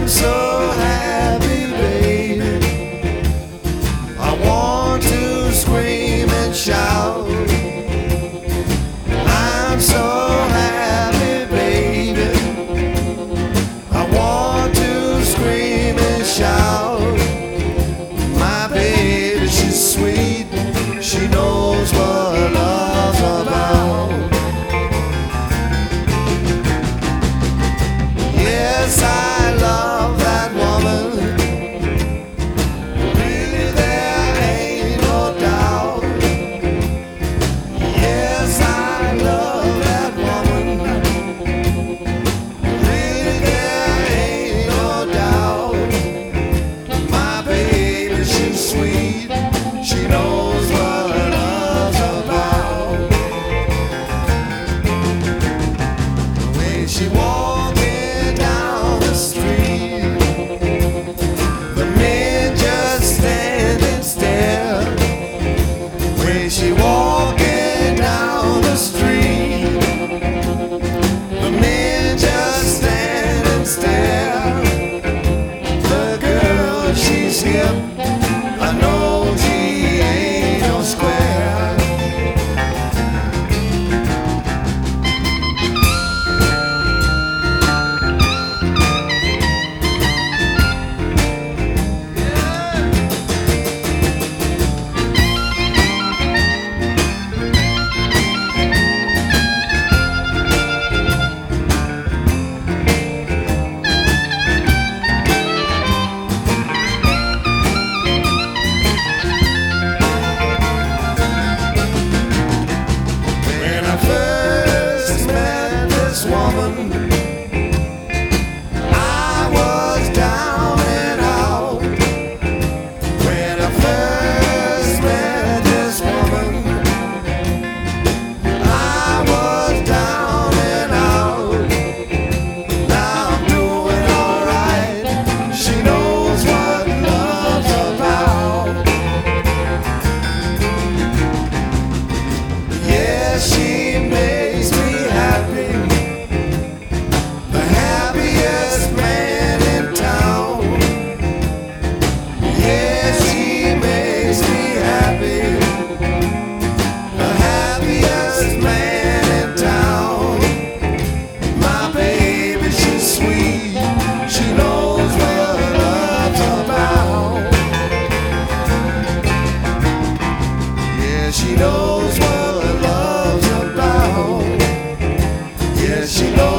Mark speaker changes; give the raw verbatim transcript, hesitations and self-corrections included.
Speaker 1: so happy, baby. I want to scream and shout. I'm so happy, baby. I want to scream and shout. My baby, she's sweet. She knows what love's about. Yes, I love that woman. Really, there ain't no doubt. Yes, I love that woman. Really, there ain't no doubt. My baby, she's sweet. She knows what love's about. When she walking down the street, the men just stand and stare. When she walking down the street, the men just stand and stare. The girl, she's hip. I know she ain't no square. When I first met this woman, I was down and out. When I first met this woman, I was down and out. Now I'm doing alright. She knows what love's about. Yeah, she makes me happy, the happiest man in town. Yeah, she makes me happy, the happiest man in town. My baby, she's sweet. She knows what love's about. Yeah, she knows what love's about. Yeah, she knows.